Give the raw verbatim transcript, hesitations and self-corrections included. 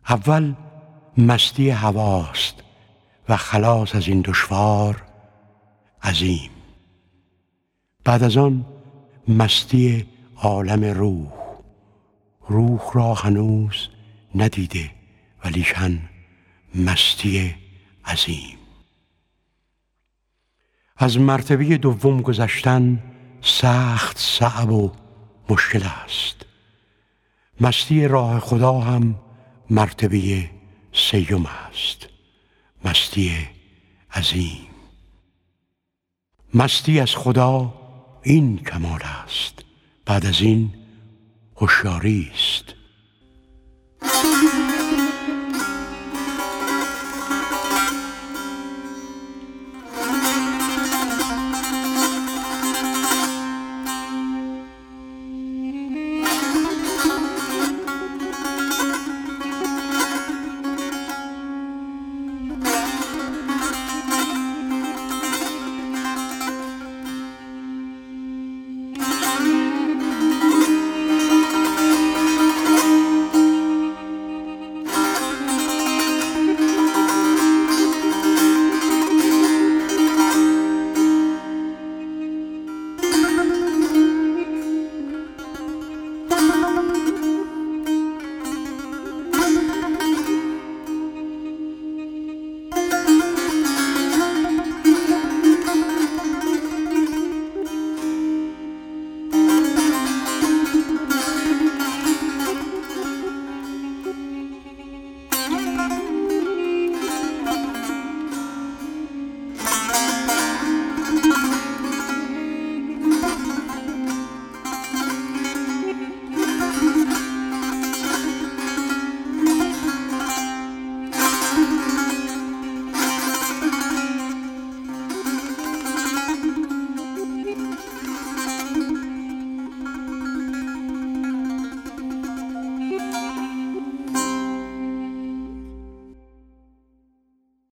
اول مستی هواست و خلاص از این دشوار عظیم. بعد از آن مستی عالم روح، روح را هنوز ندیده ولیکن مستی عظیم. از مرتبه دوم گذشتن سخت صعب و مشکل است. مستی راه خدا هم مرتبه سیوم است، مستی عظیم. مستی از خدا این کمال است، بعد از این هوشیاری است.